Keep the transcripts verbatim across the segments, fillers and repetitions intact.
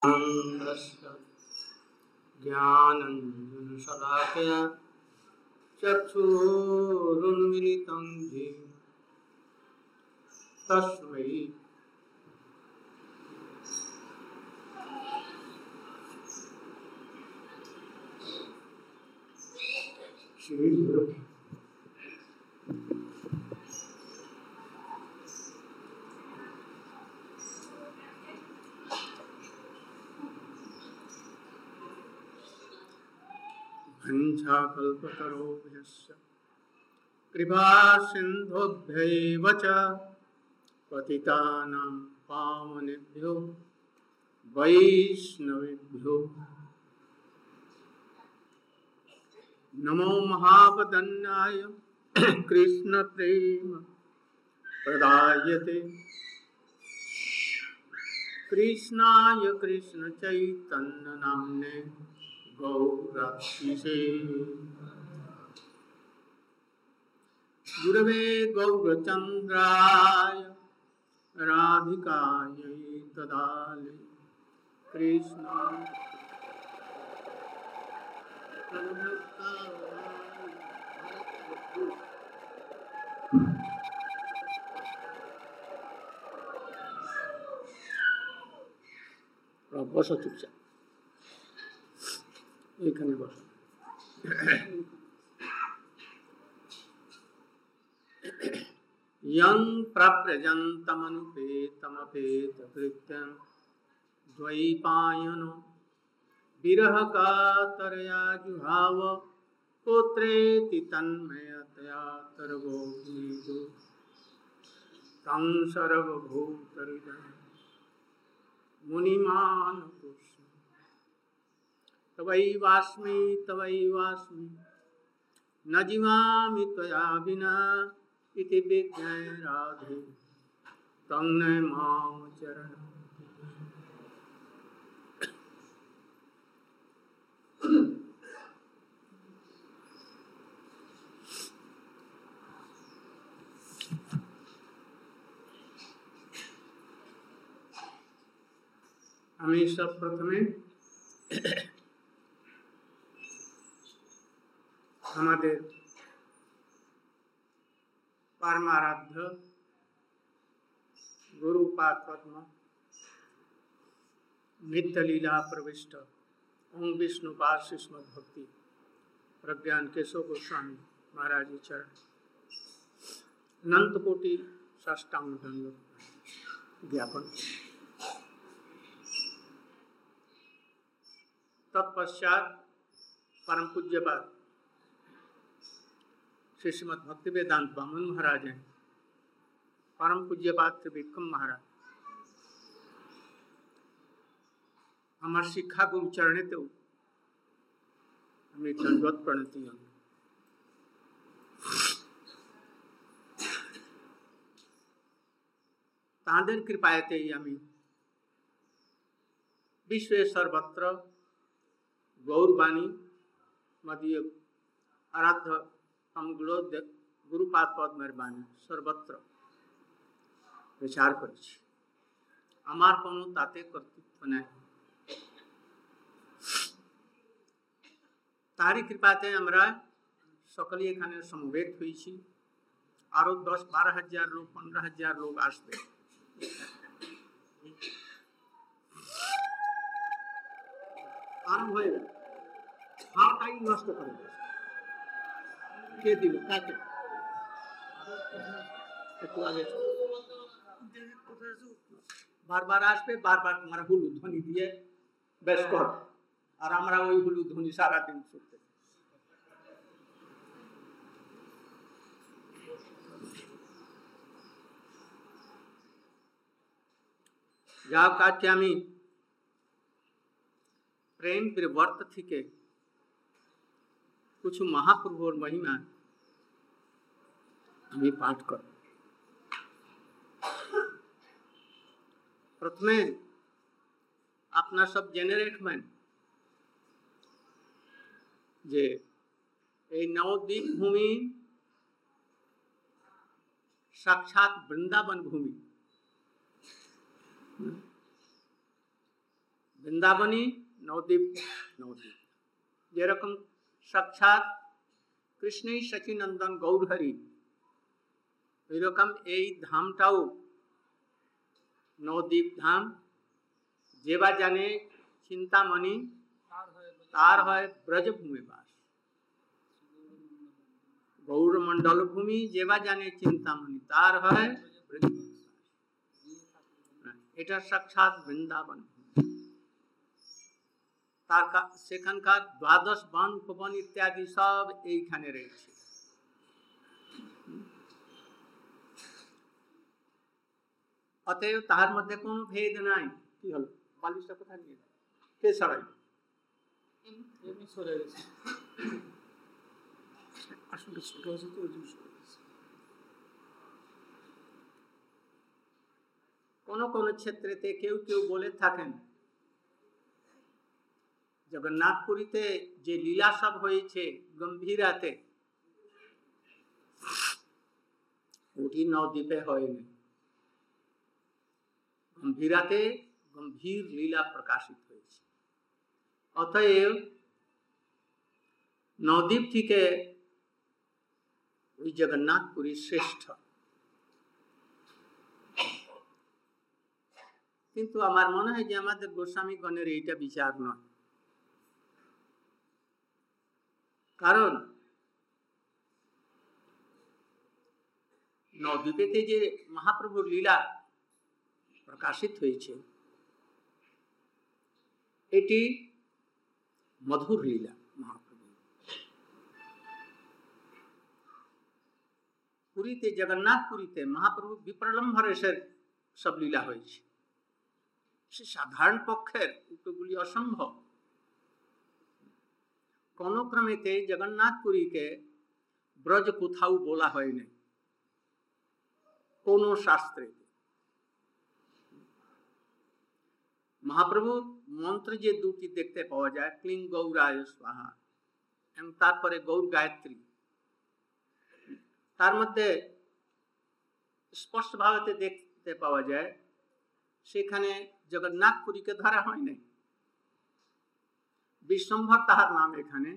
ज्ञानञ्जनशलाकया चक्षुरुन्मिलितं येन तस्मै श्रीगुरवे वंशाकल्पतरोभ्यश्च कृपासिन्धुभ्यैव च पतितानां पावनेभ्यो वैष्णवेभ्यो नमो महावदन्याय कृष्णप्रेम प्रदायते कृष्णाय कृष्णचैतन्यनाम्ने गौरक्षिसे गुरवे गौरचन्द्राय राधिकायै तदाले कृष्ण बसो चुपचाप এখানে বসো यं प्रव्रजन्तमनुपेतमपेतकृत्यं द्वैपायनो विरहकातरया जुहाव पुत्रेति तन्मयतया सर्वभूतो तं सर्वभूतहृदयं मुनिमानतोऽस्मि तवैवास्मि तवैवास्मि न जीवामि त्वया विना इति विज्ञाय राधे तं न मां चरणं আমি সব প্রথমে আমাদের परमाराध्य गुरुपाद पद्म नित्य लीला प्रविष्ट ओम विष्णुपाद श्रीमद् भक्ति प्रज्ञान केशव गोस्वामी महाराज जी चरण अनंत कोटि साष्टांग दंडवत ज्ञापन। तत्पश्चात परम पूज्यपाद श्री श्रीमद् भक्ति वेदांत वामन महाराज हैं, परम पूज्यपाद त्रिविक्रम महाराज हमार शिक्षा गुरु चरणे तो हमें दंडवत प्रणति तांदेर कृपायते हमें विश्व सर्वत्र गौरवाणी मदीय आराध्य हमगुलो गुरुपाद पद मेहरबानी सर्वत्र विचार करेছি আমার কোনো তাতে কর্তৃত্ব নাই তারই কৃপাতে আমরা সকলে এখানে সমবেত হয়েছি আরো দশ বারো হাজার লোক পনেরো হাজার লোক আসবে আরম্ভ হয়ে গেল হাওটাই নষ্ট করে দিয়েছে কে দিল কাকে একটু আগে বারবার আসবে বারবার তোমার হুলু ধ্বনি দিয়ে বেশ কর আর আমরা ওই হুলু ধ্বনি সারাদিন শুনতে যা কাছে আমি प्रेम प्रवर्त थी के कुछ महाप्रभु और महिमा हमें पाठ कर प्रथमे अपना सब जेनेरेट में जे এই নবদ্বীপ ভূমি साक्षात वृंदावन भूमि বৃন্দাবনী নবদ্বীপ নবদ্বীপ যেরকম সাক্ষাৎ কৃষ্ণই সচিনন্দন গৌরহরি, ওইরকম এই ধামটাও নবদ্বীপ ধাম। যে বা জানে চিন্তামণি তার হয় ব্রজভূমি বাস। গৌরমণ্ডল ভূমি যে বা জানে চিন্তামণি তার হয় ব্রজভূমি বাস। এটা সাক্ষাৎ বৃন্দাবন। তার সেখানকার দ্বাদশ বন উপবন ইত্যাদি সব এইখানে রয়েছে। অতএব তাহার মধ্যে কোন ভেদ নাই। কি হলো, বালিশটা কোথায় নিয়ে কে সরাই? কোন কোন ক্ষেত্রেতে কেউ কেউ বলে থাকেন জগন্নাথপুরীতে যে লীলা সব হয়েছে গম্ভীরাতে, ওটি নবদ্বীপে হয়নি। গম্ভীরাতে গম্ভীর লীলা প্রকাশিত হয়েছে। অতএব নবদ্বীপ থেকে ওই জগন্নাথপুরী শ্রেষ্ঠ। কিন্তু আমার মনে হয় যে আমাদের গোস্বামীগণের এইটা বিচার নয়। কারণ নবদ্বীপেতে যে মহাপ্রভুর লীলা প্রকাশিত হয়েছে এটি মধুর লীলা মহাপ্রভু। পুরীতে জগন্নাথপুরীতে মহাপ্রভু বিপ্রলম্ভরেশের সব লীলা হয়েছে। সে সাধারণ পক্ষের উক্তগুলি অসম্ভব। কোন ক্রমেতে জগন্নাথপুরীকে ব্রজ কোথাও বলা হয়নি কোন শাস্ত্রে। মহাপ্রভুর মন্ত্র যে দুটি দেখতে পাওয়া যায়, ক্লিং গৌরায় স্বাহা এবং তারপরে গৌর গায়ত্রী, তার মধ্যে স্পষ্ট ভাবে দেখতে পাওয়া যায় সেখানে জগন্নাথপুরীকে ধরা হয় নাই। বিশ্বম্ভর তাহার নাম। এখানে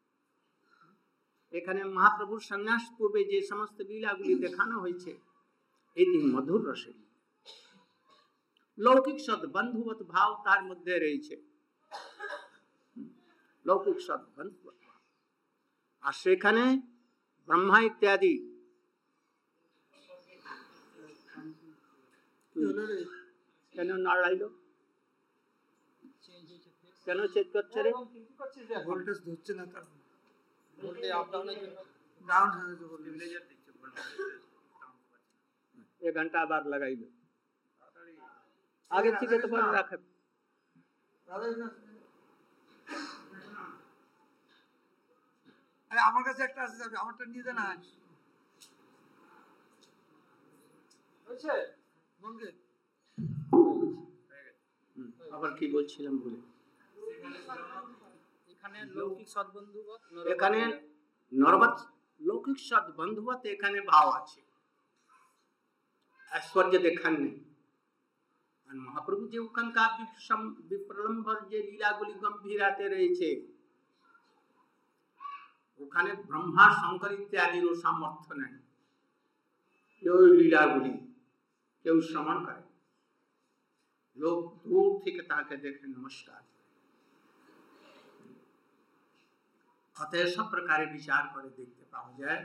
এখানে মহাপ্রভুর সন্ন্যাস পূর্বে যে সমস্ত লীলাগুলি দেখানো হয়েছে এটি মধুর রসের। লৌকিক সদ বন্ধুবত ভাব তার মধ্যে রয়েছে। লৌকিক সদ বন্ধুবত ভাব। আর সেখানে ব্রহ্মা ইত্যাদি কেন নাড়াইল, কেন চেক করছে রে? ভোল্টেজ ধরছে না, তার ভোল্টেজ আপ ডাউন এর জন্য ডাউন হয়ে যাবে। স্টেবিলাইজার দিচ্ছে ভোল্টেজ, এক ঘন্টা আবার লাগাইল। আগে থেকে তো বলে রাখে। আরে আমার কাছে একটা আছে, যাবে আমারটা নিয়ে যা না। হয়েছে বঙ্গে আবার কি বলছিলাম বলে। এখানে লৌকিক সদ্বন্ধুবত, এখানে নরবত লৌকিক সদ্বন্ধুবত এখানে ভাব আছে, ঐশ্বর্য দেখান নেই। আর মহাপ্রভু যে ওখানকার বিপ্রলম্ভর যে লীলাগুলি গম্ভীরাতে রয়েছে, ওখানে ব্রহ্মা শঙ্কর ইত্যাদিরও সামর্থ্য নেই। কেউ লীলাগুলি কেউ শ্রবণ করে, লোক দূর থেকে তাকে দেখে নমস্কার। অতএব সব প্রকারে বিচার করে দেখতে পাওয়া যায়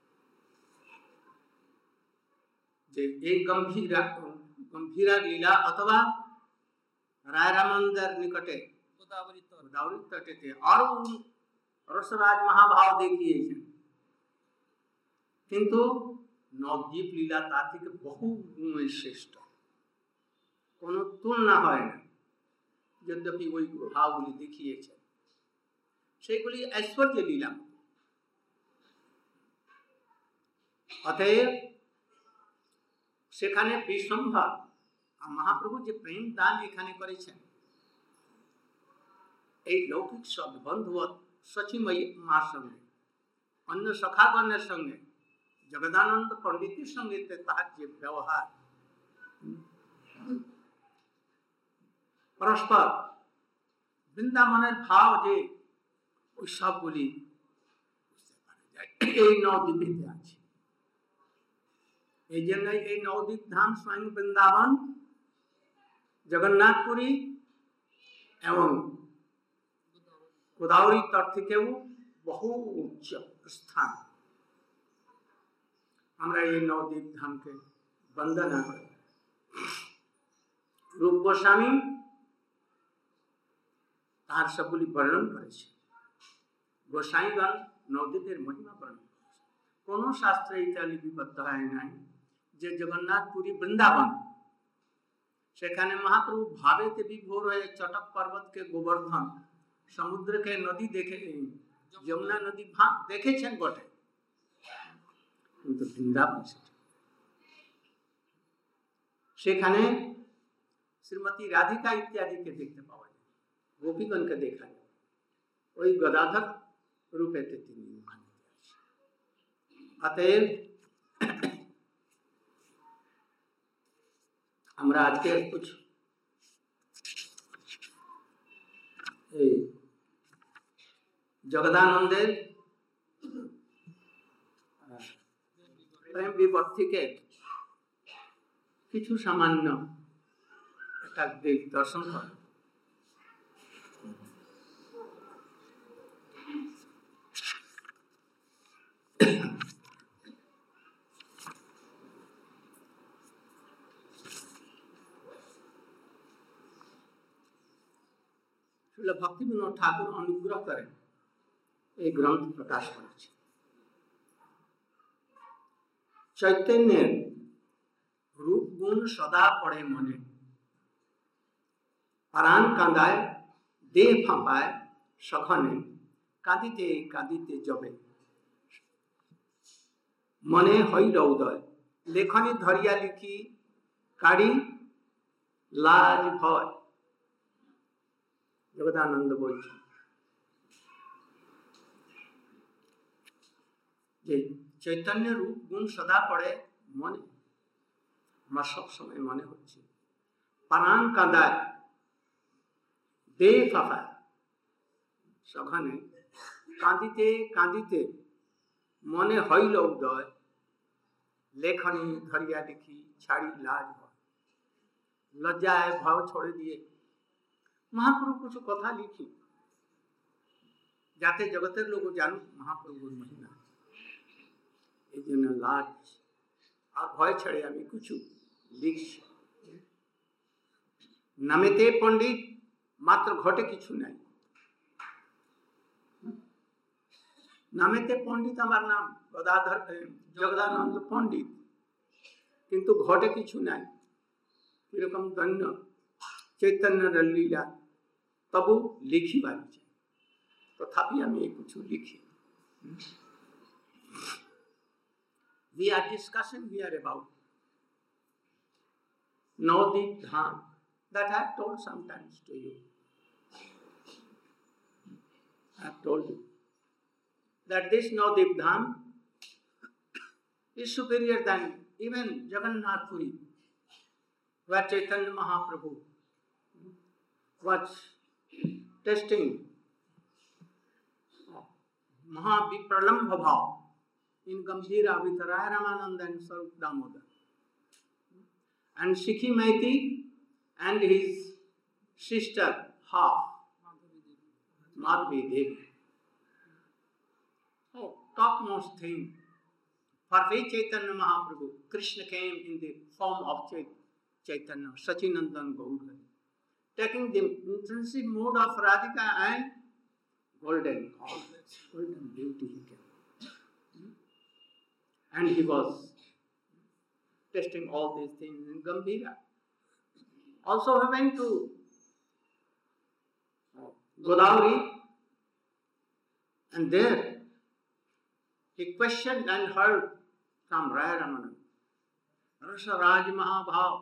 যে এই গম্ভীরা গম্ভীরা লীলা অথবা রায়রামন্দের নিকটে গোদাবরী তটেতে আরো রসরাজ মহাভাব দেখিয়েছেন, কিন্তু নবদ্বীপ লীলা তার থেকে বহু গুণে শ্রেষ্ঠ, কোন তুলনা হয় না। যদ্যপি ওই ভাবগুলি দেখিয়েছেন সেগুলি ঐশ্বর্য লীলা। অতএব সেখানে বিশ্বম্ভর আর মহাপ্রভু যে প্রেম দান এখানে করেছেন, এই লৌকিক সদ্বন্ধুবত সচিময়ী মার সঙ্গে, অন্য সখাগণের সঙ্গে, জগদানন্দ পণ্ডিতের সঙ্গে তার যে ব্যবহার, পরস্পর বৃন্দাবনের ভাব যে ওই সবগুলি বুঝতে পারা যায় এই নবদ্বীপেতে আছে। এই জন্যই এই নবদ্বীপ ধাম স্বয়ং বৃন্দাবন, জগন্নাথপুরী এবং গোদাবরী তট থেকেও বহু উচ্চ স্থান। আমরা এই নবদ্বীপ ধামকে বন্দনা করি। রূপ গোস্বামী তার সবগুলি বর্ণন করেছে। গোসাইগণ নবদ্বীপের মহিমা বর্ণন করেছে। কোন শাস্ত্রে এটা লিপিবদ্ধ হয় নাই যে জগন্নাথপুরী বৃন্দাবন, সেখানে মহাপ্রভু ভাবেতে বিভোর হয়ে চটক পর্বতকে গোবর্ধন, সমুদ্রকে নদী দেখে, যমুনা নদী ভাগ দেখেছেন বটে, কিন্তু বৃন্দাবন সেখানে শ্রীমতী রাধিকা ইত্যাদিকে দেখতে পাওয়া যায়, গোপীগণকে দেখা যায়। ওই গদাধর রূপেতে তিনি ওখানে আছে। অতএব আমরা আজকে কুछ এই জগদানন্দের প্রেম বিবর থেকে কিছু সামান্য একটা দিক দর্শন কর। ভক্তিবিনোদ ঠাকুর অনুগ্রহ করেন এই গ্রন্থ প্রকাশ করেছে। চৈতন্যের রূপ গুণ সদা পড়ে মনে, প্রাণ কাঁদায় দেহ ফাঁপায় সঘনে, কাঁদিতে কাঁদিতে জবে মনে হইল উদয়, লেখনি ধরিয়া লিখি কাড়ি লাজ ভয়। জগদানন্দ বলছেন যে চৈতন্য রূপ গুণ সদা পড়ে মনে, আমার সব সময় মনে হচ্ছে। প্রাণ কাঁদায় দেহ ফাঁপায় সঘনে, কাঁদিতে কাঁদিতে মনে হইল উদয়, লেখনি ধরিয়া লিখি ছাড়ি লাজ ভয়। লজ্জায় ভাव छोड़े দিয়ে মহাপ্রভু কিছু কথা লিখি, যাতে জগতের লোক জানুক মহাপ্রভুর মহিমা। এই জন্য লাজ আর ভয় ছেড়ে আমি কিছু লিখছি। নামেতে পণ্ডিত, মাত্র ঘটে কিছু নাই। নামেতে পণ্ডিত আমার নাম গদাধর জগদানন্দ পণ্ডিত, কিন্তু ঘটে কিছু নাই। এরকম ধন্য চৈতন্যের লীলা তবু লিখিবার চাই, তথাপি আমি কিছু লিখি। We are discussing here about Navadvip Dham that I have told sometimes to you. I have told you that this Navadvip Dham is superior than even Jagannath Puri, where Chaitanya Mahaprabhu was testing Mahavipralambha bhav in Gambhira with Raya Ramananda and Sarup Damodar. And Sikhi Maiti and his sister half, Madhvi Devi. Oh, topmost thing. For which Chaitanya Mahaprabhu, Krishna came in the form of Chaitanya, Sachinandan Gaur, taking the intrinsic mode of Radhika and golden, golden beauty he came. And he was testing all these things in Gambhira. Also he went to Godavari, and there he questioned and heard from Raya Ramananda, Rasa Raj Mahabhav,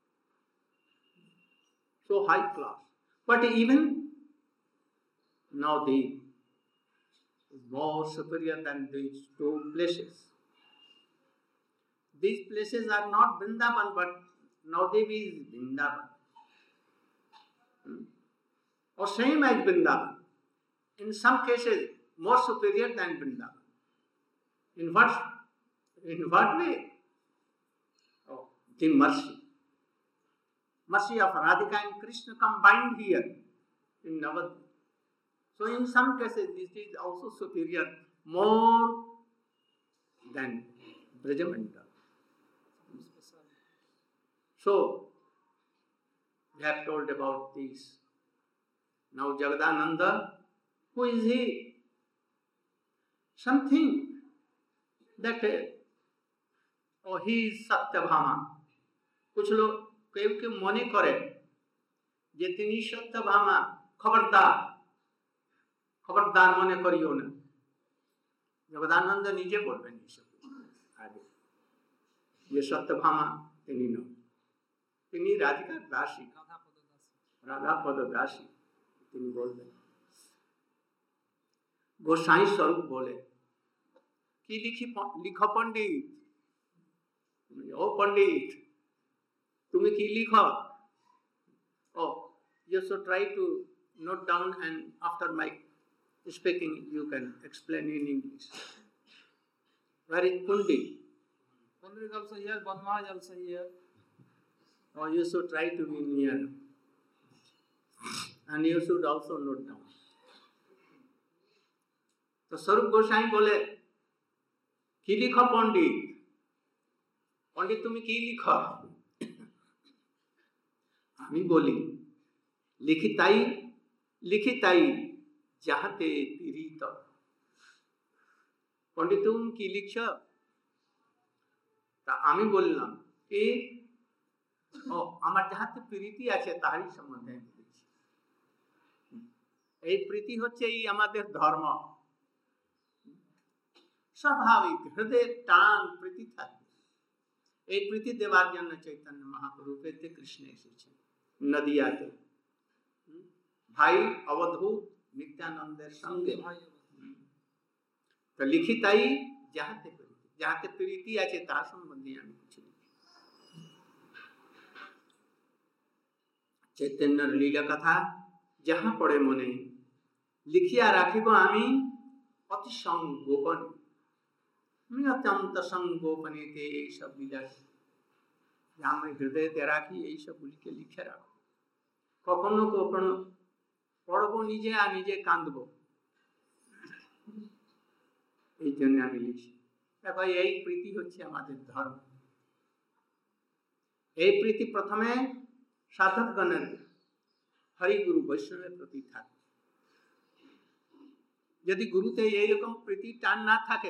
so high class. But even Navadvip is more superior than these two places. These places are not Vrindavan, but Navadvip is Vrindavan. or same as Vrindavan. In some cases, more superior than Vrindavan. In what, in what way? Oh, the mercy. Mercy of Radhika and Krishna combined here in Navadvip. So in some cases, this is also superior, more than Brajamandal. So, we have told about this. Now Jagadananda, who is he? Something that, oh, he is Satyabhama. कुछ लोग केव के मने करे जे तिनी सत्यभामा, खबरदार खबरदार मने करियो ना। जगदानंद निजे बोलबेन ई सब आगे, ये सत्यभामा तिनी न, तिनी राधिका दासी, राधा पद दासी तिनी बोलबेन। गोसाई स्वरूप बोले कि लिखी लिखो पंडित, ओ पंडित तुम्हें की लिखो। Oh, you should try to note down, and after my speaking you can explain in English. Where is Pundi? Pundi is also here, Banma is also here. Oh, you should try to be near, and you should also note down. तो स्वरूप गोसाई बोले की लिखो पंडित, पंडित तुम्हें की लिखो। আমি বলি লিখিতাই লিখিতাই যাহাতে পীড়িত। পণ্ডিত তুমি কি লিখছ? তা আমি বললাম কি ও আমার যাহাতে প্রীতি আছে তারই সম্বন্ধে আমি লিখছি। এই প্রীতি হচ্ছে এই আমাদের ধর্ম, স্বাভাবিক হৃদয়ের টান প্রীতি থাকে। এই প্রীতি দেওয়ার জন্য চৈতন্য মহাপ্রভু পেতে কৃষ্ণ এসেছেন নদিয়াতে, ভাই অবধূত নিত্যানন্দের সঙ্গে। তো লিখিতাই যাহাতে প্রীতি, যাহাতে প্রীতি আছে তার সম্বন্ধে আমি কিছু লিখি। চৈতন্যের লীলা কথা যাহা পড়ে মনে লিখিয়া রাখিব আমি অতি সংগোপনে। আমি অত্যন্ত সংগোপনেতে এইসব লীলা আমি হৃদয়তে রাখি, এইসবগুলিকে লিখে রাখো। কখনো কখনো পড়বো নিজে আর নিজে কাঁদবো, এই জন্য আমি লিখি। দেখো এই প্রীতি হচ্ছে আমাদের ধর্ম। এই প্রীতি প্রথমে সাধকগণের হরি গুরু বৈষ্ণবের প্রতি থাকে। যদি গুরুতে এইরকম প্রীতি টান না থাকে,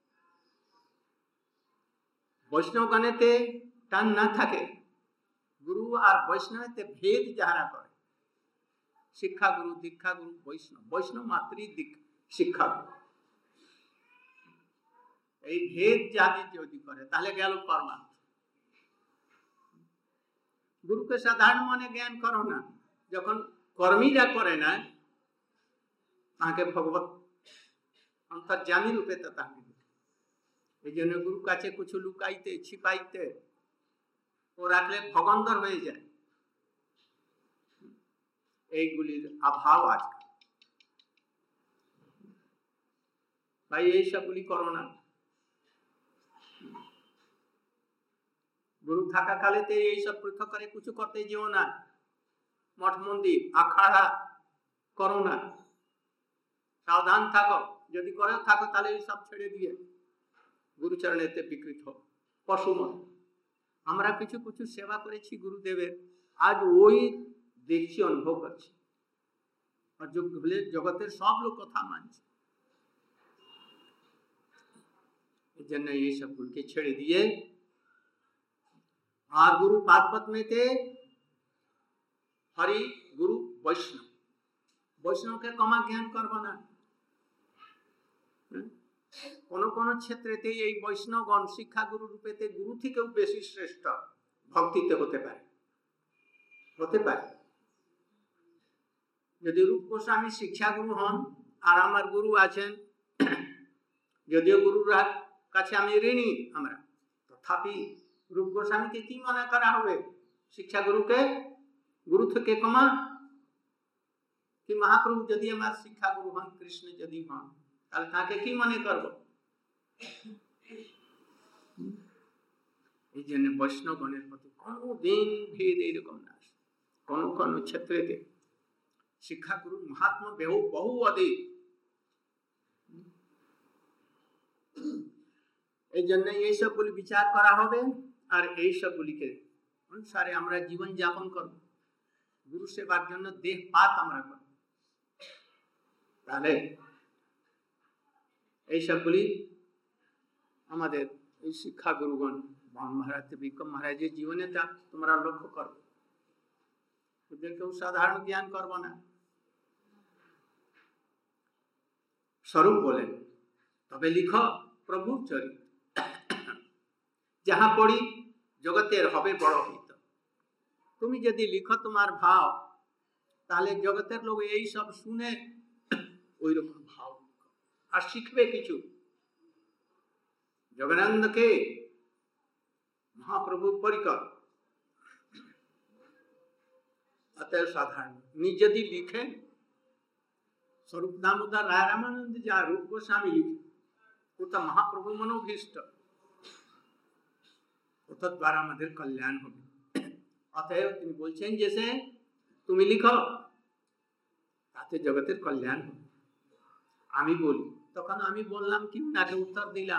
বৈষ্ণবগণেতে টান না থাকে, গুরু আর বৈষ্ণবেতে ভেদ যাহারা করে, শিক্ষা গুরু, দীক্ষা গুরু, বৈষ্ণব, বৈষ্ণব মাত্রই শিক্ষা গুরু, এই ভেদ জাতি যদি করে তাহলে গেল পরমার্থ। গুরুকে সাধারণ মনে জ্ঞান করো না, যখন কর্মীরা করে না তাকে ভগবত অন্তর্যামী রূপে তাকে, এই জন্য গুরু কাছে কিছু লুকাইতে ছিপাইতে ও রাখলে ভগন্দর হয়ে যায়। এইগুলির অভাব আছে ভাই, এইসবগুলি করো না। গুরু থাকা কালেতে এইসব পৃথক করে কিছু করতে যেও না। মঠ মন্দির আখাড়া করো না, সাবধান থাকো। যদি করে থাকো তাহলে এইসব ছেড়ে দিয়ে গুরুচরণেতে বিকৃত পশুমত। আমরা কিছু কিছু সেবা করেছি গুরুদেবের, আজ ওই দেখছি, অনুভব করছি, আর জগতের সব লোক কথা মানছে। এই জন্য এইসব গুরুকে ছেড়ে দিয়ে আর গুরু পাদপদ্মেতে হরি গুরু বৈষ্ণব, বৈষ্ণবকে কমা জ্ঞান করবো না। কোন কোন ক্ষেত্রেতে এই বৈষ্ণবগণ শিক্ষা গুরু রূপেতে গুরু থেকেও বেশি শ্রেষ্ঠ ভক্তিতে হতে পারে, হতে পারে। যদি রূপ গোস্বামী শিক্ষা গুরু হন আর আমার গুরু আছেন, যদিও গুরুর কাছে আমি ঋণী আমরা, তথাপি রূপ গোস্বামীকে কি মনে করা হবে? শিক্ষা গুরুকে গুরু থেকে কমা, कि महाप्रभु यदि हमार शिक्षा गुरु हन कृष्ण यदि हन ताहले ताके की मने करब এই জন্য বৈষ্ণবগণের প্রতি কোনো দিন ভেদ এইরকম না কোন কোন ক্ষেত্রেতে শিক্ষা গুরু মহাত্মা বহু বহু অধিক এই জন্য এই সবগুলি বিচার করা হবে আর এই সবগুলিকে অনুসারে আমরা জীবন যাপন করব গুরু সেবার জন্য দেহ পাত আমরা করব তাহলে এই সবগুলি আমাদের এই শিক্ষা গুরুগণ महाराज विक्रम महाराज जीवन तुम्हारा लक्ष्य कर साधारण ज्ञान करब ना स्वरूप बोले तबे लिख प्रभु चरित जहाँ पढ़ी जगतेर हबे बड़ हित तुम यदि लिख तुम्हार भाव ताहले जगतेर लोग यही सब शुने ओई रकम भाव और शिखबे किछु जगन्नाथ के महाप्रभु परिकर अतः साधारण निज यदि लिखे स्वरूप दामोदर राय रामानंद जा रूप गोस्वामी लिखे वो तो महाप्रभु मनोभीष्ट द्वारा हमारे कल्याण हो अतएव তিনি বলছেন जैसे তুমি লিখো তাতে জগতের কল্যাণ হবে আমি বলি তখন আমি বললাম কি নাকে উত্তর দিলাম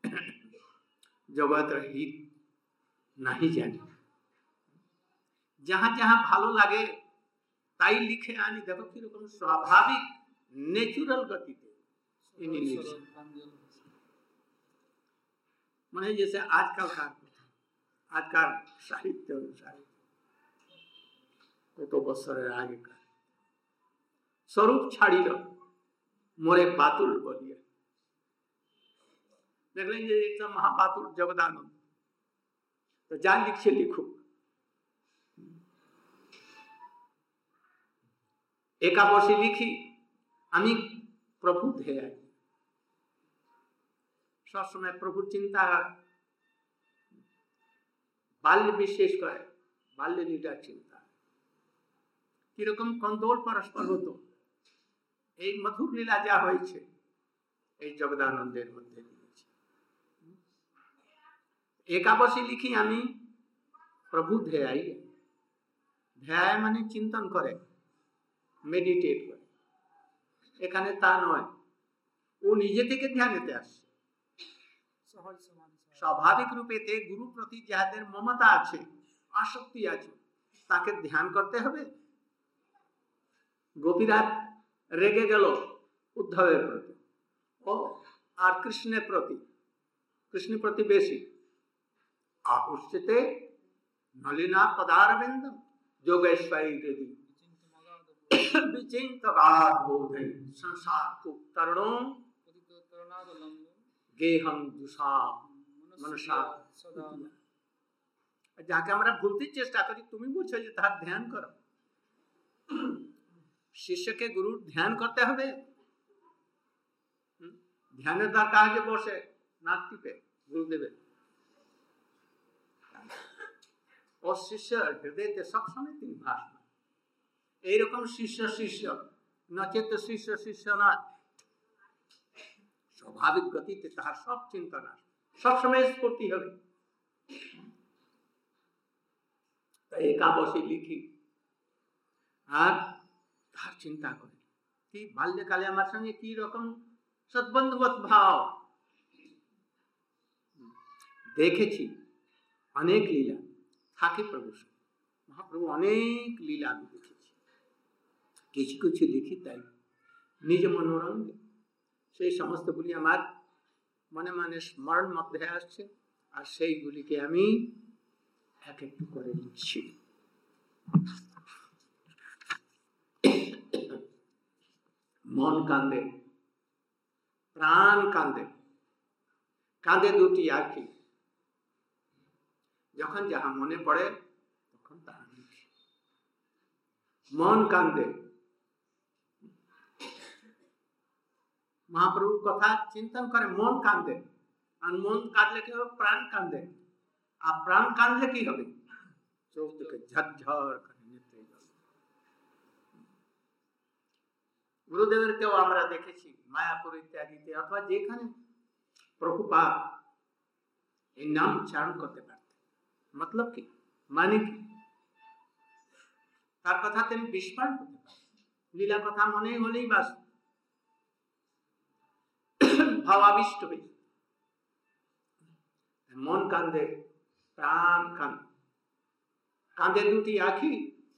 জগতের হিত नहीं जानी जहां जहां भालो लगे ताई लिखे आनी देखो कि रकम स्वाभाविक नेचुरल गति माने जैसे आजकल का आजकल साहित्य अनुसार तो बसर आगे का स्वरूप छाड़ी लो मोरे बातुल बोलिए देख लेंगे एक महाबातुल जगदानंद तो जा लिखे लिखो एकादशी लिखी आमी प्रभु ध्येय सब समय प्रभु चिंता बाल्य विशेष करे बाल्य लीला चिंता कि रकम कंदोल परस्पर हतो এই मधुर लीला जा হয়েছে এই জগদানন্দের মধ্যে एकादशी लिखी आमी प्रभु ध्याय ध्याय माने चिंतन करे मेडिटेट करे एखाने ता नय ओ निजे থেকে ধ্যানেতে আসে সহজ সমান स्वाभाविक रूपेते गुरु प्रति যাদের মমতা আছে আসক্তি আছে তাকে ধ্যান করতে হবে গোপীনাথ রেগে গেল উদ্ধবের প্রতি ও আর কৃষ্ণের প্রতি কৃষ্ণ প্রতি বেশি आपुष्यते नलिना पदारविंदम जोगेश्वरी यदि विचिंत गाध बोधे संसार को तरणों गेहम दुषा मनसा जाके हमरा भूलते चेष्टा करी तुम्हें बुझो जे तार ध्यान करो शिष्य के गुरु ध्यान करते हबे ध्यान दरकार जे बसे नाक टिपे गुरुदेव और शिष्य हृदय सब समय तीन भाषण এইরকম শিষ্য শিষ্য নচেত শিষ্য শিষ্য না স্বাভাবিক গতিতে তার সব চিন্তনা সব সময় স্ফূর্তি হবে তাই একাদশী লিখি আর তার চিন্তা করে কি বাল্যকালে আমার সঙ্গে কি রকম সদ্বন্ধুবৎ ভাব দেখেছি अनेक लीला থাকে প্রভু মহাপ্রভু অনেক লীলা দেখেছি কিছু কিছু লিখি তাই নিজ মনোরঞ্জন সেই সমস্তগুলি আমার মনে মনে স্মরণ মধ্যে আসছে আর সেইগুলিকে আমি এক একটু করে লিখছি মন কাঁদে প্রাণ কাঁদে কাঁদে দুটি আঁখি যখন যাহা মনে পড়ে তখন তাহা লিখি মন কাঁদে महाप्रभु कथा चिंतन करे मन कांदे और मन काटले के प्राण कांदे आ प्राण कांदले की হবে চোখ থেকে ঝরঝর করে নেত্রে জল গুরুদেবেরকেও আমরা দেখেছি মায়াপুর ইত্যাদিতে অথবা যেখানে প্রভুপাদ এই নাম উচ্চারণ করতে পারতেন। মতলব কি, মানে কি, তার কথা তিনি বিস্মরণ করতে পারতেন। লীলা কথা মনে হলেই বাস ভাবাবিষ্ট হয়ে মন কান্দে, প্রাণ কান্দে, কাঁধে দুটি আঁখি।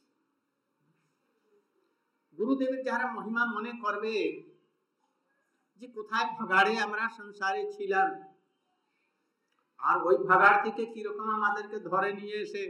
গুরুদেবের যারা মহিমা মনে করবে যে কোথায় ভাগাড়ে আমরা সংসারে ছিলাম, আর ওই ভাগাড় থেকে কিরকম আমাদেরকে ধরে নিয়ে এসে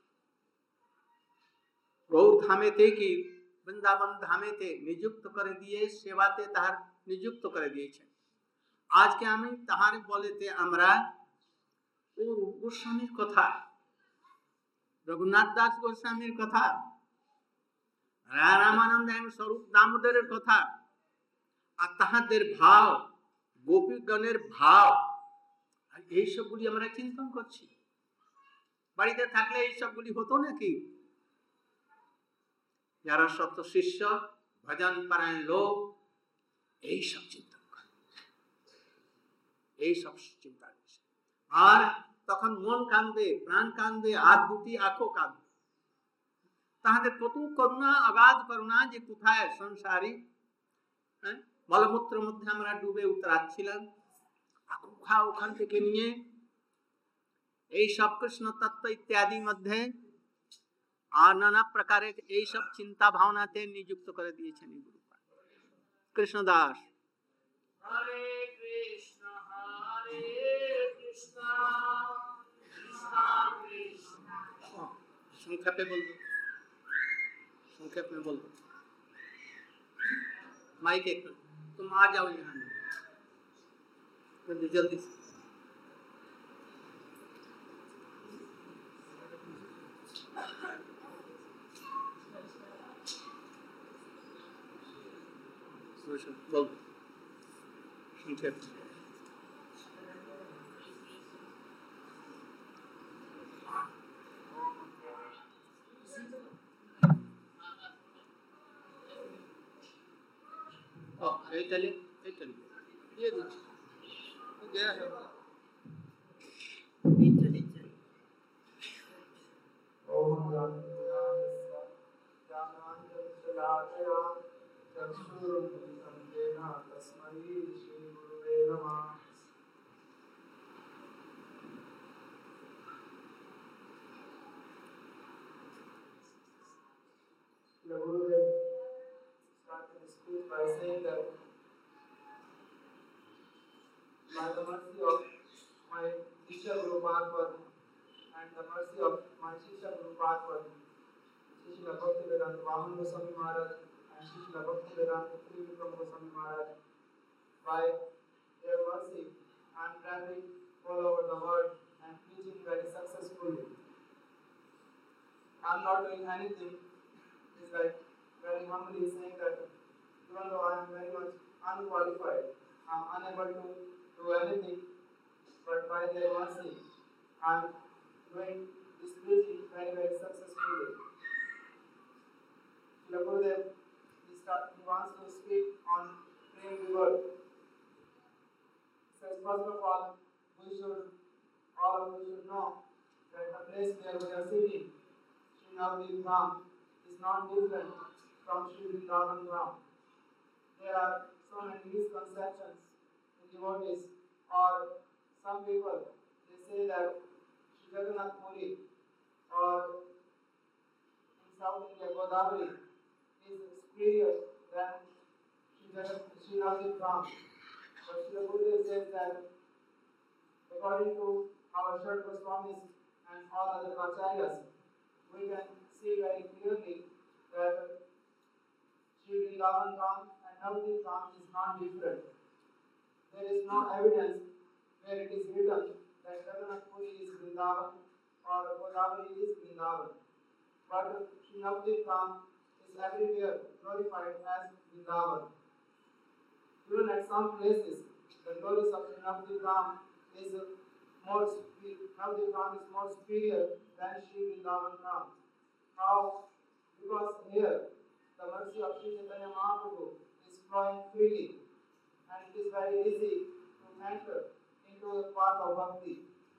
গৌর ধামেতে কি বৃন্দাবন ধামেতে নিযুক্ত করে দিয়ে সেবাতে তাহার নিযুক্ত করে দিয়েছেন। আজকে আমি তাহার বলেতে আমরা ও গোস্বামীর কথা, রঘুনাথ দাস গোস্বামীর কথা, রামানন্দ স্বরূপ দামোদরের কথা, আর তাহাদের ভাব, গোপীগণের ভাব, এই সবগুলি আমরা চিন্তন করছি। বাড়িতে থাকলে এই সবগুলি হতো নাকি? যারা সত্য শিষ্য, ভজন পারায়ণ লোক, এই সব চিন্তা করে, এই সব চিন্তা। আর তখন মন কান্দে, প্রাণ কান্দে, আর দুটি আঁখও কান্দে। তাহাদের কত করুণা, অগাধ করুণা, যে কোথায় সংসারী মলমূত্রের মধ্যে আমরা ডুবে উতরাচ্ছিলাম, ওখান থেকে নিয়ে এই সব কৃষ্ণ তত্ত্ব ইত্যাদি মধ্যে আর নানা প্রকারের এই সব চিন্তা ভাবনাতে নিযুক্ত করে দিয়েছেন কৃষ্ণদাস। হরে কৃষ্ণ হরে কৃষ্ণ কৃষ্ণ কৃষ্ণ। সংক্ষেপে বলবো, संक्षेप में बोल दो। माइक एक तुम आ जाओ यहाँ जल्दी जल्दी से। बोल दो संक्षेप। चलिए चलिए ये गया है चलिए चलिए। ओम तस्मै श्री गुरुवे नमः। The Gurudev started his speech by saying that by the mercy of my teacher Guru Bhagavad and the mercy of my teacher Guru Bhagavad, Shri Bhaktivedanta Vaman Goswami Maharaj and Shri Bhaktivedanta Trivikram Goswami Maharaj, by their mercy I am traveling all over the world and preaching very successfully. I am not doing anything. It's like very humbly saying that even though I am very much unqualified, I am unable to do anything, but by their mercy, I am doing this preaching very, very successfully. Srila Gurudev, he, start, he wants to speak on praying the word. He says, first of all, we should, all of you should know that the place where we are sitting, Sri Navadvip Dham, is not different from Sri Vrindavan Dham. There are so many misconceptions in devotees, or some people, they say that Sri Jagannath Puri or in South India Godavari is superior than Sri Navadvip Dham. But Srila Gurudev says that according to our Shad Goswamis and all other acharyas, we can see very clearly that Sri Vrindavan Dham and Navadvip Dham is not different. There is no evidence where it is written that Jagannath Puri is Vrindavan or Godavari is Vrindavan. But Sri Navadvip Dham is everywhere glorified as Vrindavan. Even at some places, the glories of Sri Navadvip Dham is more Navadvip Dham is more superior than Sri Vrindavan Dham. How? Because here the mercy of Sri Chaitanya Mahaprabhu is flowing freely, and it is very easy to enter into the path of bhakti.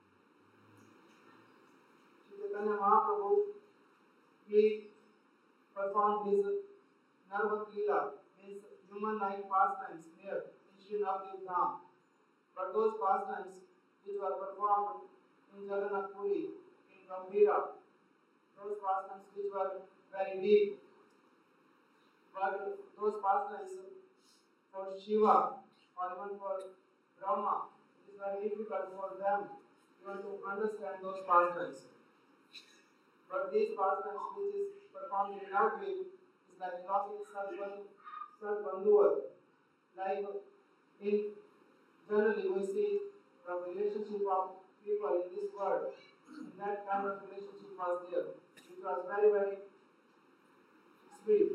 Sri Chaitanya Mahaprabhu, he performed his Narvat Leela, means human-like pastimes here in Sri Navadvip Dham. But those pastimes which were performed in Jagannath Puri, in Gambhira, those pastimes which were very deep, but those pastimes for Shiva or even for Brahma, it is very difficult for them even to understand those pastimes. But these pastimes which is performed in Navadvip is like talking Sadbandhuvar. Like in generally we see the relationship of people in this world, and that kind of relationship was there. It was very, very sweet.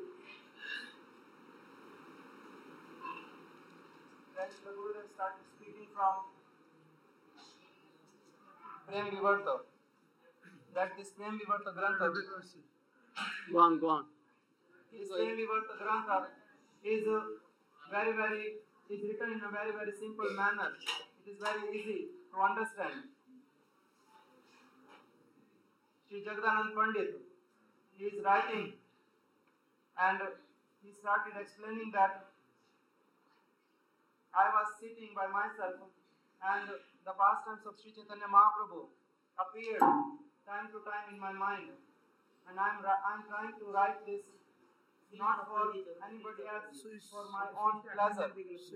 Then the Gurudev started speaking from Prem Vivarta. That this Prem Vivarta Grantha, Go on, go on. this Prem Vivarta Grantha is uh, very, very, is written in a very, very simple manner. It is very easy to understand. Sri Jagadanand Pandit, he is writing and he started explaining that I was sitting by myself and the pastimes of Sri Chaitanya Mahaprabhu appeared time to time in my mind, and I am I am trying to write this not for anybody else, for my own pleasure.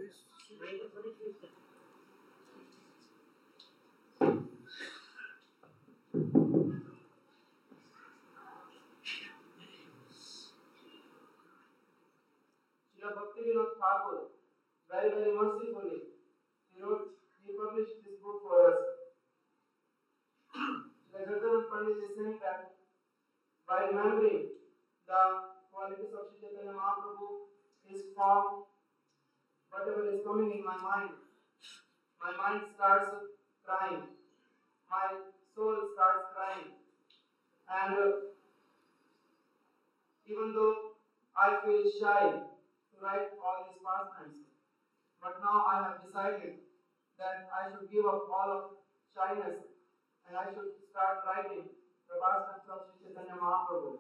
Srila Bhaktivinoda Thakur, very, very mercifully, he wrote, he published this book for us. Srila Jagadanand Pandit is saying that by remembering the qualities of Sri Chaitanya Mahaprabhu, his form, whatever is coming in my mind, my mind starts crying, my soul starts crying, and uh, even though I feel shy to write all these pastimes, but now I have decided that I should give up all of shyness and I should start writing the pastimes of Sri Chaitanya Mahaprabhu.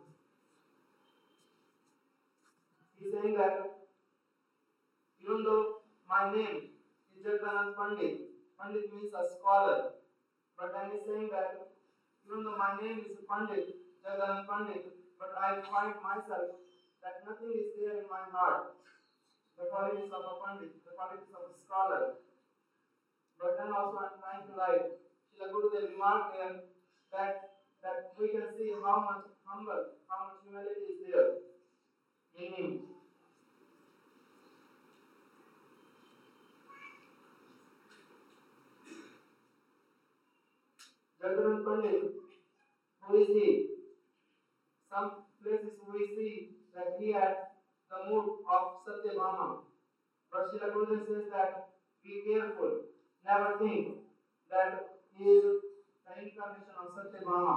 He is saying that even though my name is Jagadanand Pandit, Pandit means a scholar, but then he is saying that even though my name is Pandit, Jagadanand Pandit, but I find myself that nothing is there in my heart, the qualities of a Pandit, the qualities of a scholar. But then also I am trying to write. Srila Gurudev remarked there that, that we can see how much humble, how much humility is there in him. Jagadanand Pandit, who is he? Some places we see that he had the mood of Satyabhama. But Srila Gurudev says that be careful, never think that he is the incarnation of Satyabhama.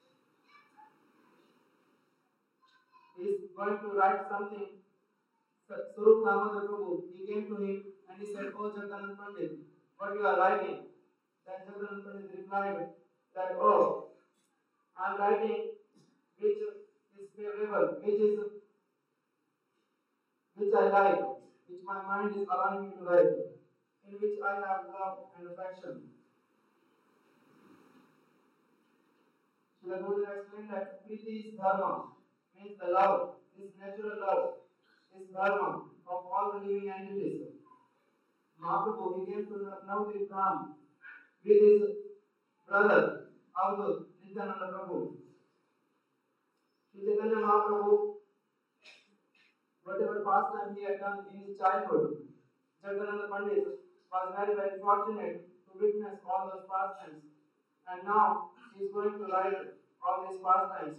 He is going to write something. Swarup Damodar Prabhu, he came to him and he said, "Oh Jagadanand Pandit, what you are writing?" Then Jagadanand Pandit replied that, "Oh, I am writing which is favorable, which is which I like, which my mind is allowing me to write, in which I have love and affection." Srila Gurudev explained that Priti is dharma, means the love, this natural love, is dharma of all the living entities. Mahaprabhu, he came to Navadvip Dham with his brother, Avadut, Nityananda Prabhu. Sri Chaitanya Mahaprabhu, whatever pastime he had done in his childhood, Jagadananda Pandit was very, very fortunate to witness all those pastimes. And now he is going to write all these pastimes.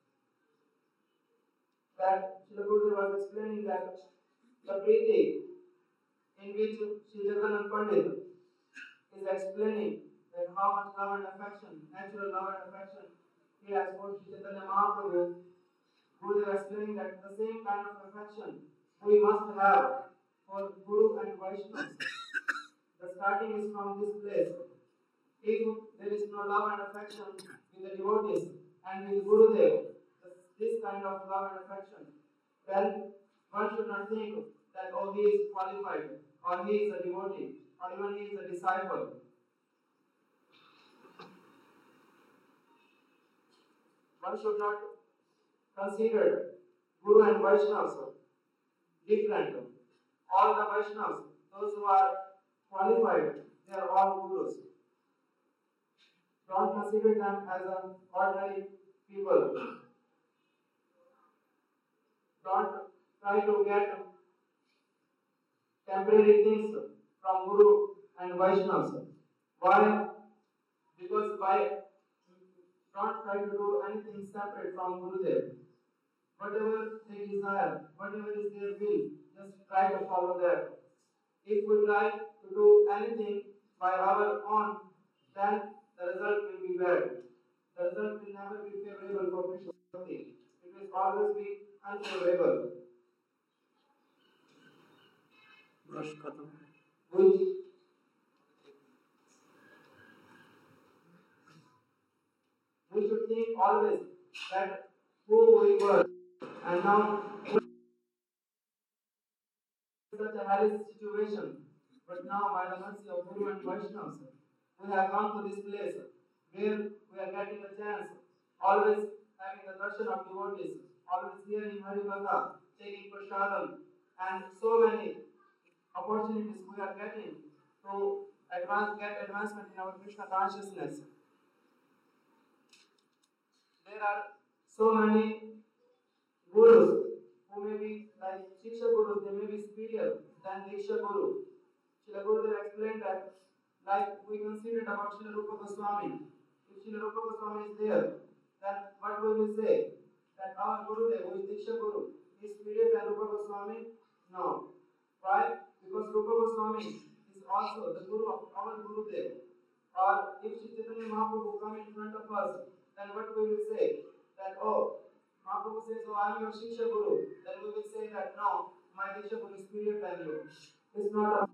That Srila Gurudev was explaining that the Priti in which Sri Jagadanand Pandit is explaining that how much love and affection, natural love and affection he has for Sri Chaitanya Mahaprabhu. Gurudev explaining that the same kind of affection we must have for Guru and Vaishnavas. The starting is from this place. If there is no love and affection with the devotees and with Gurudev, this kind of love and affection, then one should not think that oh, he is qualified, or he is a devotee, or even he is a disciple. One should not consider Guru and Vaishnavas different. All the Vaishnavas, those who are qualified, they are all Gurus. Don't consider them as an ordinary people. Don't try to get temporary things from Guru and Vaishnavas. Why? Because by don't try to do anything separate from Gurudev. Whatever they desire, whatever is their will, just try to follow that. If we try to do anything by our own, then the result will be bad. The result will never be favorable for Krishna Bhakti. It will always be unfavorable. Which we should think always that who we were and now such a hellish situation. But now by the mercy of Guru and Vaishnavas, we have come to this place where we are getting a chance, always having the darshan of devotees, always hearing Harikatha, taking prasadam, and so many opportunities we are getting to advance, get advancement in our Krishna consciousness. There are so many gurus who may be like Shiksha Gurus, they may be superior than Diksha Guru. Srila Gurudev explained that, like we considered about Srila Rupa Goswami. If Srila Rupa Goswami is there, then what we will say? That our Gurudev, who is Diksha Guru, is superior than Rupa Goswami? No. Why? Because Rupa Goswami is also the Guru of our Gurudev. Or if Shri Chaitanya Mahaprabhu come in front of us, then what we will say? That oh, Mahaprabhu says, oh, I am your Shiksha Guru. Then we will say that no, my Diksha Guru is superior than you. It's not a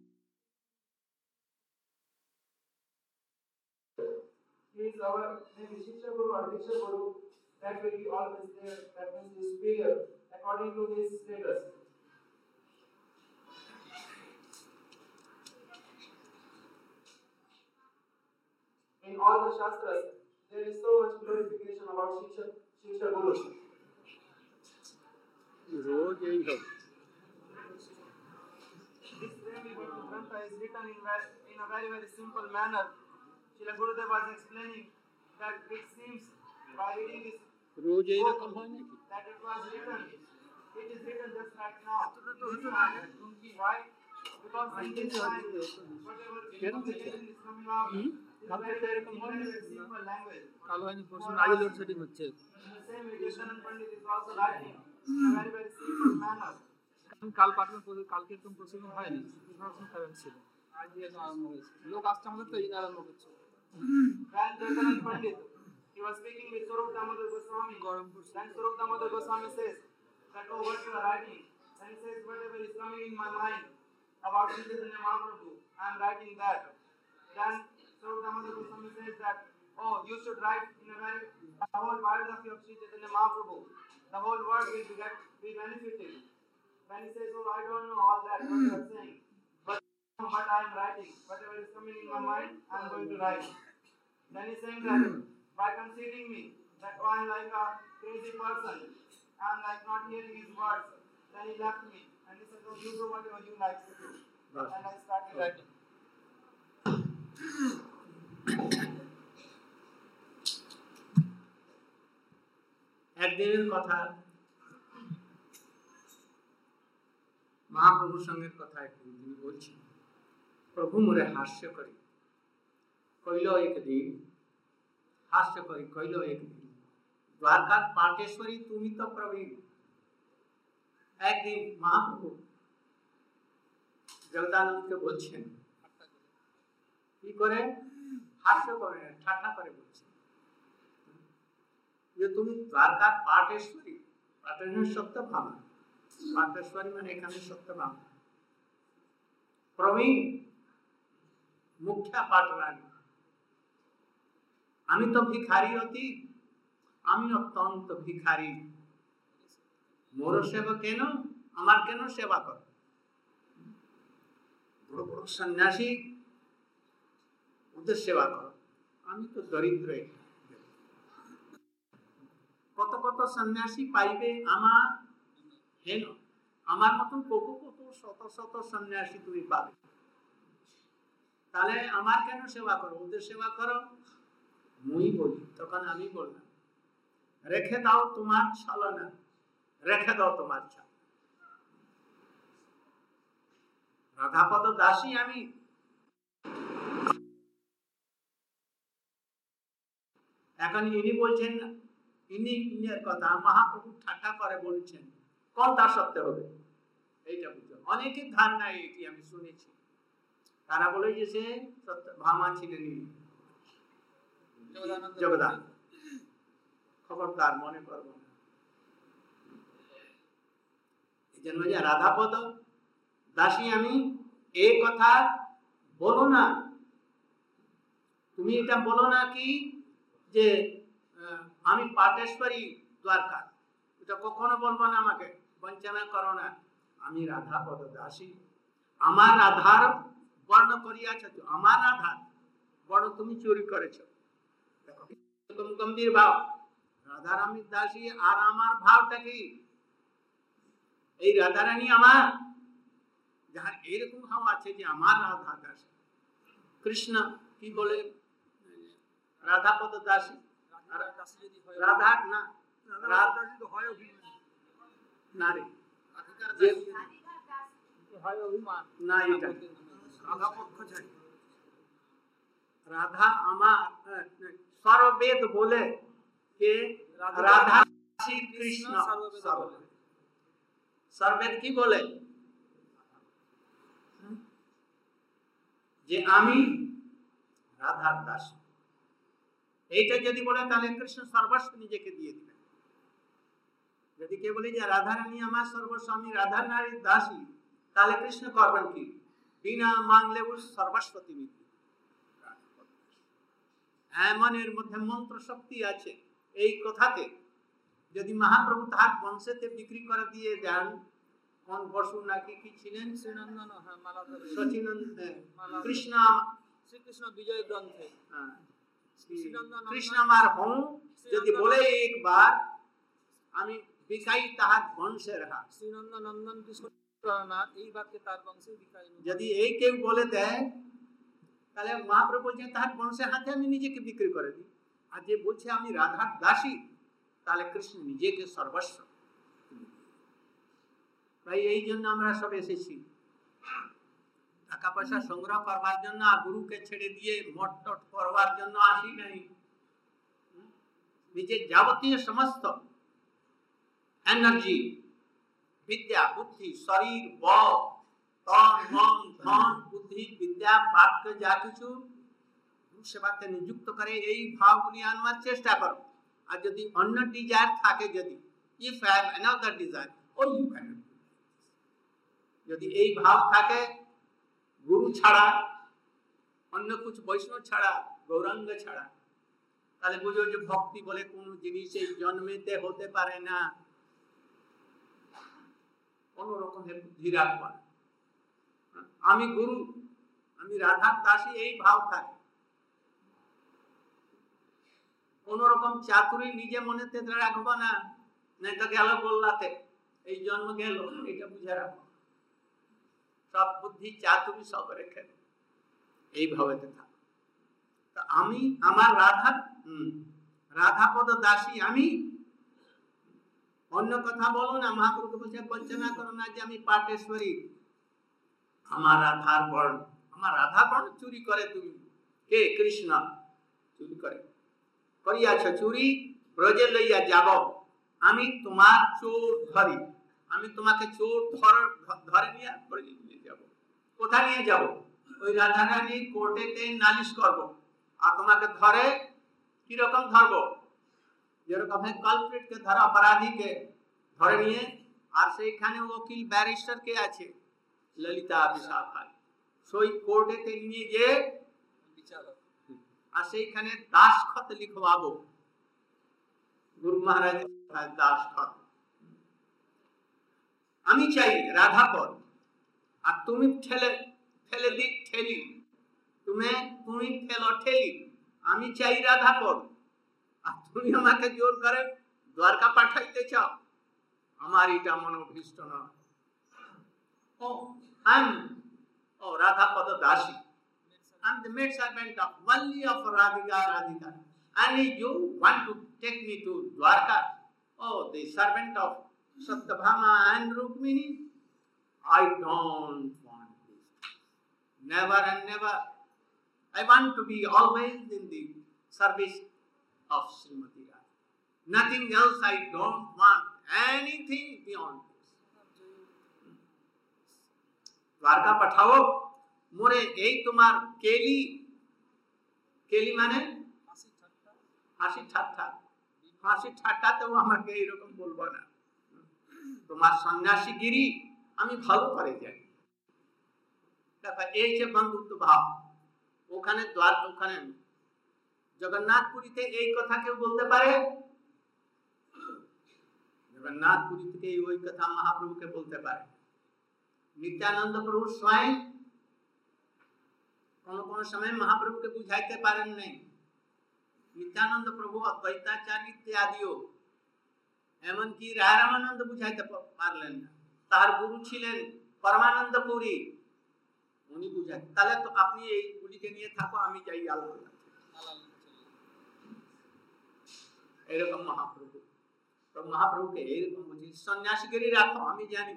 he is our maybe Shiksha Guru or Diksha Guru, that will be always there, that means he is superior according to his status. In all the Shastras, there is so much glorification about Shiksha, Shiksha Gurus. This Premi Bhakti Grantha is written in, in a very very simple manner. Srila Gurudev was explaining that it seems by reading this book that it was written, it is written just right now. Why? Because in this time, whatever information is coming out, is very very simple language. The same way Deshkanand Pandit is also writing in a very very simple manner. কাল পাঠন কালকে একদম প্রচলন হয়নি, কারণ ছিল আজ আরম্ভ হয়েছে, লোক আসতে আমাদের তৈরি আরম্ভ করছে। Deshkanand Pandit, he was speaking with Swarup Damodar Goswami. Then Swarup Damodar Goswami says that oh, what you are writing? Then he says whatever is coming in my mind about Sri Chaitanya Mahaprabhu, I am writing that. Then Swarup Damodar Goswami says that oh, you should write in a very the whole biography of Sri Chaitanya Mahaprabhu. The whole world will be, get, be benefited. When he says, oh, I don't know all that, what you are saying, but what I am writing, whatever is coming in my mind, I am going to write. Then he is saying that by considering me, that oh, I am like a crazy person, I am like not hearing his words, then he left me, and he said, oh, you do whatever you like to do. And I started writing. একদিনের কথা, মহাপ্রভুর সঙ্গে কথা একদিন তিনি বলছেন, প্রভু মোরে হাস্য করি কইল একদিন, হাস্য করি কইল একদিন, দ্বারকার পাটেশ্বরী তুমি তো প্রবীণ। একদিন মহাপ্রভু জগদানন্দকে বলছেন, কি করে হাস্য করে ঠাট্টা করে বলছেন যে তুমি দ্বারকার পাটেশ্বরী, পাটেশ্বরী সত্য ভাবা, পাটেশ্বরী মানে এখানে সত্য ভাবা, প্রবীণ মুখ্যা পাটরানী, আমি তো ভিখারি অতি, আমি অত্যন্ত ভিখারি, মোর সেবা কেন, আমার কেন সেবা কর? বড় বড় সন্ন্যাসী ওদের সেবা করো, আমি তো দরিদ্র। কত কত সন্ন্যাসী পাইবে আমার হেন, আমার মতন কত কত শত শত সন্ন্যাসী তুমি পাবে, তাহলে আমার কেন সেবা করো, ওদের সেবা করো। মুই বলি, তখন আমি বললাম, রেখে দাও তোমার ছলনা, রেখে দাও তোমার ছল। রাধাপদ দাসী আমি, এখন ইনি বলছেন না, ইনি ইনের কথা মহাপ্রভু ঠাট্টা করে বলছেন, কোন দাসত্ব হবে এইটা বুঝো। অনেকের ধারণা এটি আমি শুনেছি, তারা বলে যে সে ভামা ছিলেন জগদান, খবরদার মনে করবো না। এই জন্য যে রাধাপদ দাসী আমি, এই কথা বলো না, তুমি এটা বলো না কি যে আমি পাটেশ্বরী দ্বারকা, এটা কখনো বলবো না, আমাকে বঞ্চনা করো না। আমি রাধাপদ দাসী, আমার আধার বর্ণ করিয়াছ, আমার আধার বর্ণ তুমি চুরি করেছ। দেখো গম্ভীর ভাব, রাধারানীর দাসী আর আমার ভাবটা কি? এই রাধারানী আমার, যাহার এইরকম ভাব আছে যে আমার রাধা দাসী। কৃষ্ণ কি বলে রাধাপদ দাসী, রাধা না, না রে, না এটা রাধা আমার সর্ববেদ বলে কে রাধা কৃষ্ণ সর্ববেদ কি বলে যে আমি রাধার দাস। এইটা যদি বলে তাহলে কৃষ্ণ সর্বস্ব নিজেকে দিয়ে দিবে। যদি কে বলে যে রাধারানী আমার সর্বস্ব, আমি রাধা নারীর দাসী, তাহলে কৃষ্ণ করবেন কি? বিনা মাংলে সর্বস্ব তিনি। এমনের মধ্যে মন্ত্র শক্তি আছে এই কথাতে। যদি মহাপ্রভু তাহার বংশেতে বিক্রি করে দিয়ে যান, কোন বসু নাকি কি ছিলেন শ্রীনন্দন কৃষ্ণ শ্রীকৃষ্ণ বিজয় গ্রন্থে কৃষ্ণ আমার হম যদি বলে একবার, আমি বিকাই তাহার বংশের হাত। শ্রীনন্দন নন্দন কৃষ্ণ এই বাক্যে তার বংশে বিকাই। যদি এই কেউ বলে দেয় তাহলে মহাপ্রভু বলছেন তাহার বংশের হাতে আমি নিজেকে বিক্রি করে দিই। আর যে বলছে আমি রাধার দাসী, তাহলে কৃষ্ণ নিজেকে সর্বস্ব। তাই এই জন্য আমরা সব এসেছি, টাকা পয়সা সংগ্রহ করবার জন্য আর গুরুকে ছেড়ে দিয়ে মঠ টট করবার জন্য আসি নাই। নিজের যাবতীয় সমস্ত এনার্জি, বিদ্যা, বুদ্ধি, শরীর, বল, তন, মন, ধন, বুদ্ধি, বিদ্যা, বাক্য যা কিছু সেবাতে নিযুক্ত করে এই ভাবগুলি আনবার চেষ্টা করো। আর যদি অন্য ডিজায়ার থাকে, যদি if have another desire or you can, যদি এই ভাব থাকে গুরু ছাড়া, অন্য কিছু বৈষ্ণব ছাড়া, গৌরাঙ্গ ছাড়া, তাহলে বুঝো যে ভক্তি বলে কোন জিনিস এই জন্মেতে হতে পারে না। কোন রকমের বুদ্ধি রাখবা, আমি গুরু, আমি রাধার দাসী, এই ভাব থাকে। কোন রকম চাতুরি নিজে মনেতে রাখবো না, নাই তো গেল বললাতে, এই জন্ম গেল, এটা বুঝে রাখো। সব বুদ্ধি চাতুরি সব রেখে এই ভাবেতে থাক। আমি আমার রাধা হম রাধাপদ দাসী আমি। অন্য কথা বলো না, মহাপ্রভু বলছে বঞ্চনা করো না যে আমি পাটেশ্বরী, আমার রাধার বর্ণ, আমার রাধা বর্ণ চুরি করে তুমি। কে? কৃষ্ণ চুরি করে। করিয়াছ চুরি, ব্রজে লইয়া যাব, আমি তোমার চোর ধরি। আমি তোমাকে চোর ধর ধরে নিয়ে নিয়ে যাব। কোথায় নিয়ে যাব? ওই রাধারানী কোর্টেতে নালিশ করব, আর তোমাকে ধরে কিরকম ধরবো? যেরকম কালপ্রিটকে ধরা, অপরাধীকে ধরে নিয়ে, আর সেইখানে উকিল ব্যারিস্টার কে আছে? ললিতা বিশাখা, সই কোর্টেতে নিয়ে যে বিচার হবে। আর সেইখানে দাসখত লিখবাবো, গুরু মহারাজ দাসখত। আমি চাই রাধা পদ, আর তুমি ঠেলে ঠেলে দিক ঠেলি, তুমি তুমি ঠেলো ঠেলি, আমি চাই রাধা পদ, আর তুমি আমাকে জোর করে দ্বারকা পাঠাইতে চাও, আমার এটা মনোভীষ্ট নয়। ও I'm oh Radha Pada Dasi, I'm the maid servant of only of Radhika Radhika, and you want to take me to Dwarka, oh the servant of Satyabhama and Rukmini, I don't want this, never and never. I want to be always in the service of Srimati Radha, nothing else. I don't want anything beyond this. Dwarka পাঠাও মোরে, এই তোমার কেলি, কেলি মানে হাসি ঠাট্টা, হাসি ঠাট্টাতেও আমাকে এইরকম বলবো না, তোমার সন্ন্যাসীগিরি আমি ভালো করে যাই। এই যে বন্ধুত্ব ভাব, ওখানে দ্বার, ওখানে জগন্নাথপুরীতে এই কথা কেউ বলতে পারে? জগন্নাথপুরী থেকে ওই কথা মহাপ্রভুকে বলতে পারে। নিত্যানন্দ প্রভু স্বয়ং কোন কোন সময় মহাপ্রভুকে বুঝাইতে পারেন নাই। নিত্যানন্দ প্রভু অদ্বৈতাচার্য ইত্যাদিও, এমনকি রায় রামানন্দ বুঝাইতে পারলেন না। তার গুরু ছিলেন পরমানন্দ পুরী, উনি বুঝাই। তাহলে তো আপনি এই গুলিকে নিয়ে থাকো, আমি যাই আলাদা। এরকম মহাপ্রভু, তো মহাপ্রভুকে এইরকম বুঝি, সন্ন্যাসীগিরি রাখো, আমি জানি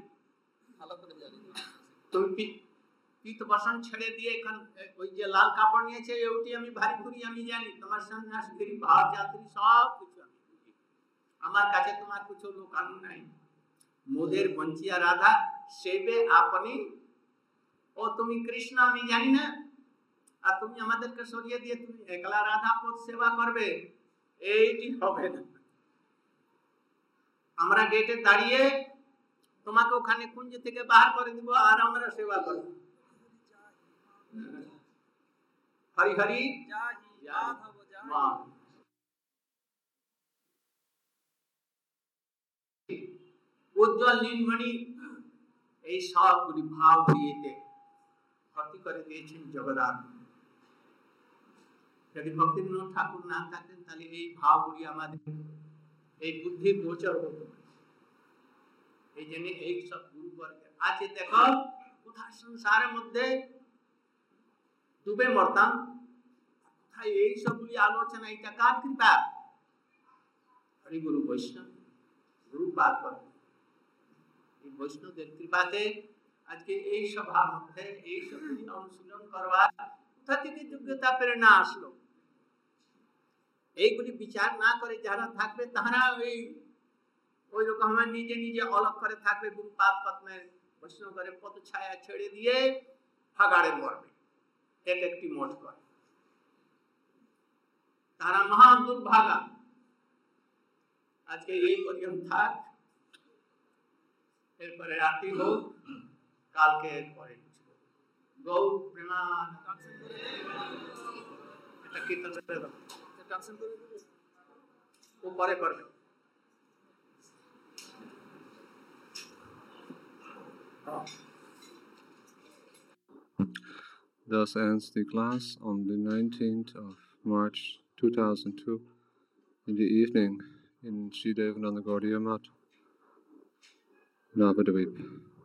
তুমি পিত বসন ছেড়ে দিয়ে এখন ওই যে লাল কাপড় নিয়েছে, ওটি আমি ভারী ঘুরি, আমি জানি তোমার সন্ন্যাসীগিরি ভাব যাত্রী সব কিছু আমি বুঝি, আমার কাছে তোমার কিছু লোকানো নাই। মোদের বঞ্চিয়া রাধা সেবে আপনি, ও তুমি কৃষ্ণ আমি জানি না, আর তুমি আমাদেরকে সরিয়ে দিয়ে তুমি একলা রাধা পদ সেবা করবে, এইটি হবে না। আমরা গেটে দাঁড়িয়ে তোমাকে ওখানে কুঞ্জ থেকে বাহার করে দিব, আর আমরা সেবা করব। হরি হরি উজ্জ্বল নীলমণি এই সবগুলি ভাব দিয়েতে ভর্তি করে দিয়েছেন জগন্নাথ। যদি ভক্তিবিনোদ ঠাকুর না থাকতেন তাহলে এই ভাবগুলি আমাদের এই বুদ্ধির গোচর হতো। এই জন্য এই সব গুরুবর্গ আছে। দেখো কোথায় সংসারের মধ্যে ডুবে মরতাম, কোথায় এই সবগুলি আলোচনা, এটা কার কৃপা? হরিগুরু বৈষ্ণব গুরুপাদ করে, এই বৈষ্ণবদের কৃপাতে আজকে এই সভার মধ্যে এই সবগুলি অনুশীলন করবার কোথা থেকে যোগ্যতা প্রেরণা আসলো? এইগুলি বিচার না করে যারা থাকবে তারা ওই ওই রকম নিজে নিজে অলগ করে থাকবে, গুরুপাদ পদ্মে বৈষ্ণব করে পদ ছায়া ছেড়ে দিয়ে ফাগাড়ে মরবে, এক একটি মঠ করে। তারা মহা দুর্ভাগা। আজকে এই পর্যন্ত থাক, এরপরে রাত্রি হোক, কালকে এরপরে গৌ প্রেমান এটা কীর্তন ও পরে করবে। Thus ends the class on the nineteenth of March two thousand two in the evening in Sri Devananda Gaudiya Math, Navadvip.